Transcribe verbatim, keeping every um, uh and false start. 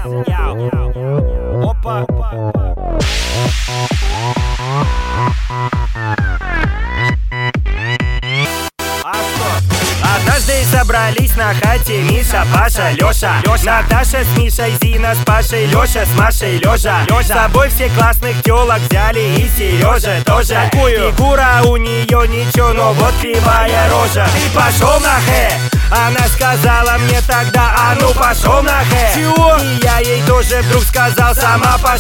Опа. Однажды собрались на хате Миша, Паша, Лёша, Лёша, Наташа с Мишей, Зина с Пашей, Лёша с Машей, Лёжа, Лёжа. С собой все классных тёлок взяли и Серёжа тоже. Какую? Фигура у неё ничего, но вот кривая рожа. Ты пошёл нахэ? Она сказала мне тогда, а ну пошёл нахэ. Чего? И я ей тоже вдруг сказал, сама пошла.